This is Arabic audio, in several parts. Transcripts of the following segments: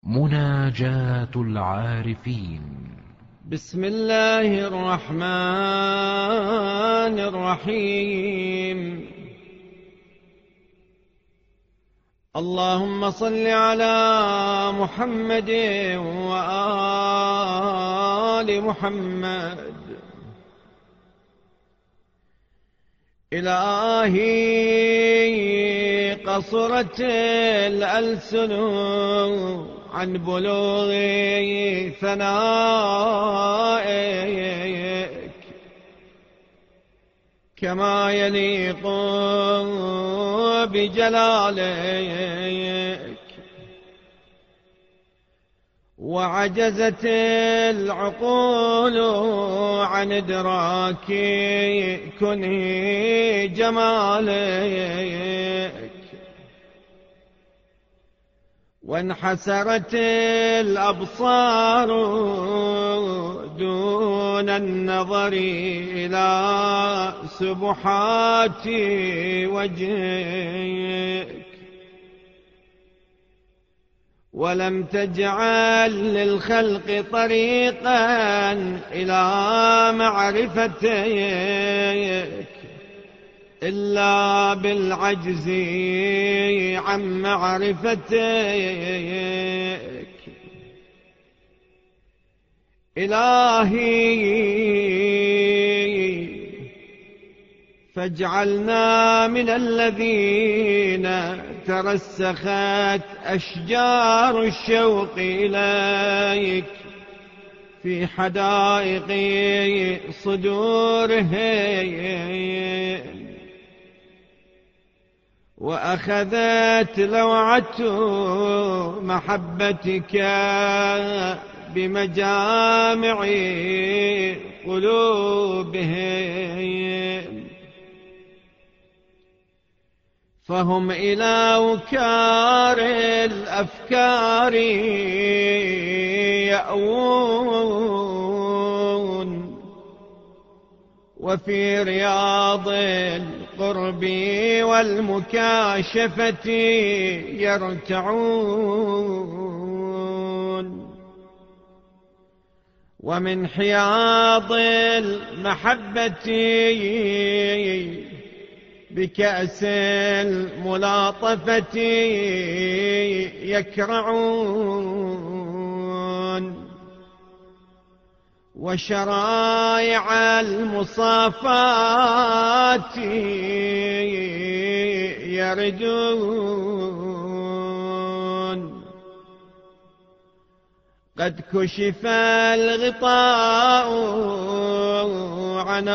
مناجاة العارفين. بسم الله الرحمن الرحيم. اللهم صل على محمد وآل محمد. إلهي قصرت الألسن عن بلوغ ثنائك كما يليق بجلالك، وعجزت العقول عن إدراك كنه جمالك، وانحسرت الأبصار دون النظر إلى سبحات وجهك، ولم تجعل للخلق طريقا إلى معرفتك إلا بالعجز عن معرفتك. إلهي فاجعلنا من الذين ترسخت أشجار الشوق إليك في حدائق صدورهم، وأخذت لوعة محبتك بمجامع قلوبهم، فهم إلى وكار الأفكار يأوون، وفي رياض القرب والمكاشفة يرتعون، ومن حياض المحبة بكأس الملاطفة يكرعون، وشرائع المصافات يردون. قد كشف الغطاء عن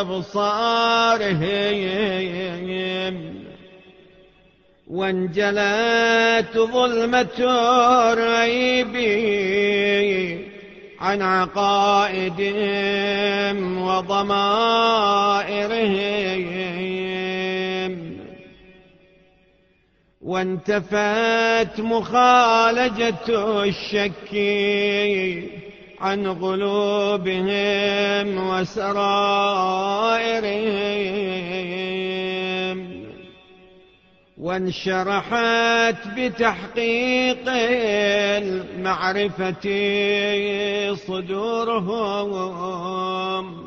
أبصارهم، وانجلت ظلمة الريب عن عقائدهم وضمائرهم، وانتفت مخالجة الشك عن قلوبهم وسرائرهم، وانشرحت بتحقيق المعرفة صدورهم،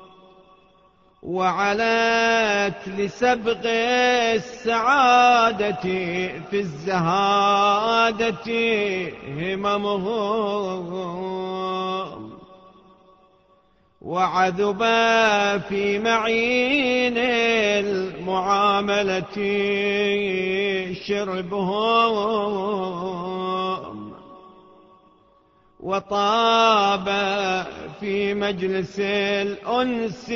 وعلت لسبق السعادة في الزهادة هممهم، وعذب في معين المعاملة شربهم، وطاب في مجلس الأنس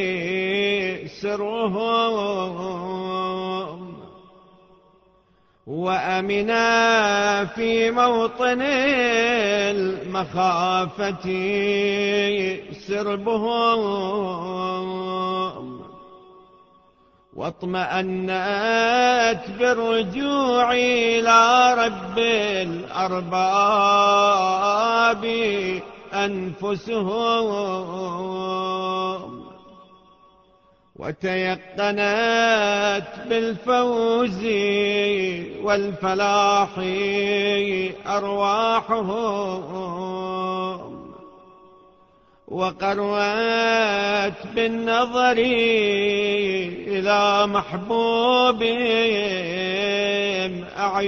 سرهم، وأمنا في موطن المخافة سربهم، واطمأنت بالرجوع إلى رب الأرباب أنفسهم، وتيقنت بالفوز والفلاح أرواحهم، وقروت بالنظر إلى محبوبهم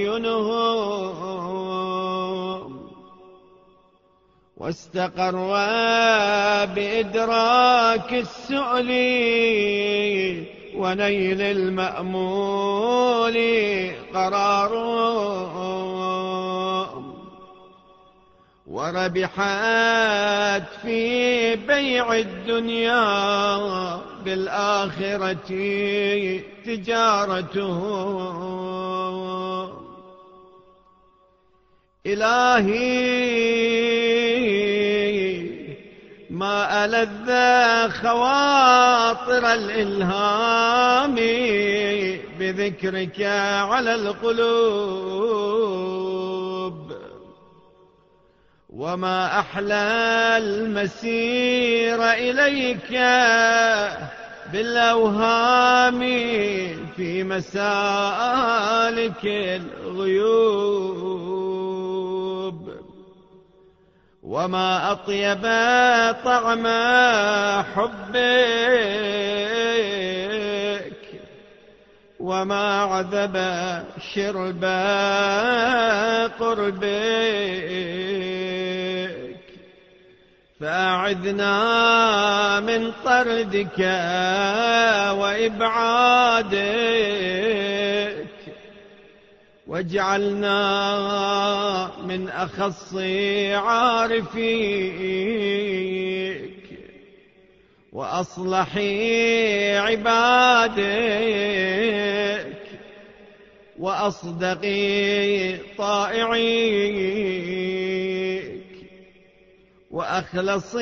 أعينهم، واستقروا بإدراك السؤل ونيل المأمول قرارهم، وربحت في بيع الدنيا بالآخرة تجارتهم. إلهي ما ألذ خواطر الإلهام بذكرك على القلوب، وما أحلى المسير إليك بالأوهام في مسالك الغيوب، وما أطيب طعم حبك، وما عذب شرب قربك. فأعذنا من طردك وإبعادك، واجعلنا من أخص عارفيك وأصلح عبادك وأصدق طائعيك وأخلص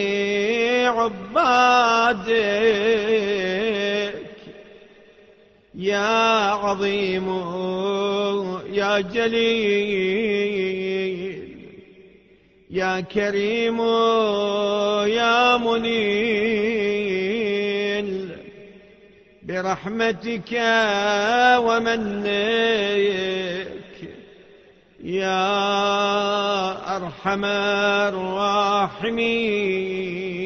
عبادك. يا عظيم يا جليل يا كريم يا منيل، برحمتك ومنك يا أرحم الراحمين.